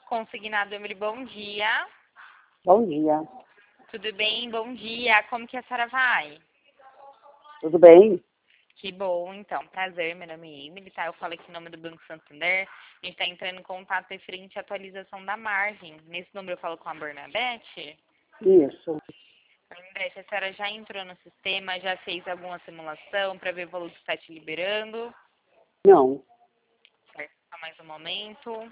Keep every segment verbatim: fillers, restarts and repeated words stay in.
Consignado Emily, bom dia. Bom dia. Tudo bem? Bom dia. Como que a senhora vai? Tudo bem? Que bom, então. Prazer, meu nome é Emily, tá? Eu falo aqui em nome do Banco Santander. A gente está entrando em contato referente à atualização da margem. Nesse número eu falo com a Bernadette. Isso. Bernadette, a senhora já entrou no sistema, já fez alguma simulação para ver o valor que está te liberando? Não. Certo, só mais um momento.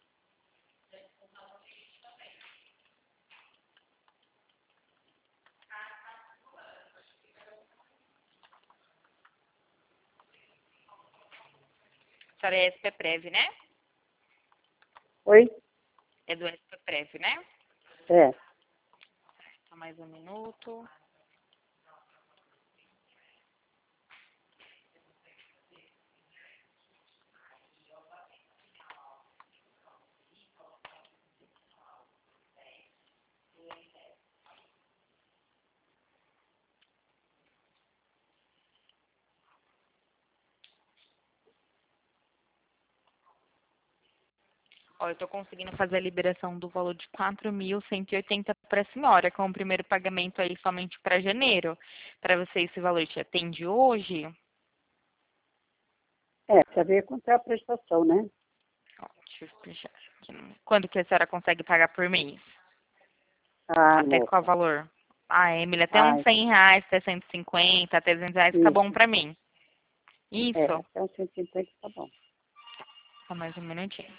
A senhora é S P Prev, né? Oi? É do S P Prev, né? É. Só mais um minuto. Ó, eu estou conseguindo fazer a liberação do valor de quatro mil cento e oitenta para a senhora, com o primeiro pagamento aí somente para janeiro. Para você, esse valor te atende hoje? É, precisa ver quanto é a prestação, né? Ó, deixa eu fechar aqui. Quando que a senhora consegue pagar por mês? Ah, Até qual moça. valor? Ah, Emília, até uns Ai, cem reais, até cento e cinquenta, até duzentos reais fica bom isso. para mim. É, Isso. até uns cento e cinquenta tá bom. Só mais um minutinho.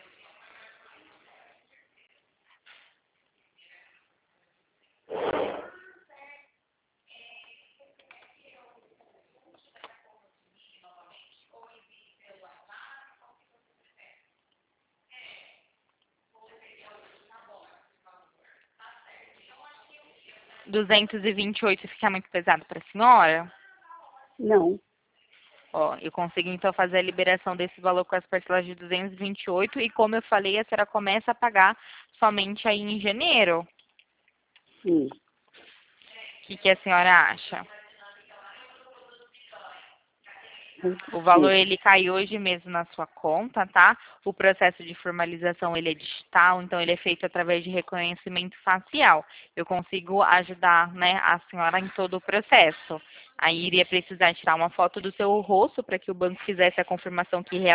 duzentos e vinte e oito fica muito pesado para a senhora? Não. Ó, eu consigo então fazer a liberação desse valor com as parcelas de duzentos e vinte e oito e como eu falei, a senhora começa a pagar somente aí em janeiro. Sim. O que, que a senhora acha? O valor Sim. ele cai hoje mesmo na sua conta, tá? O processo de formalização ele é digital, então ele é feito através de reconhecimento facial. Eu consigo ajudar, né, a senhora em todo o processo. Aí iria precisar tirar uma foto do seu rosto para que o banco fizesse a confirmação que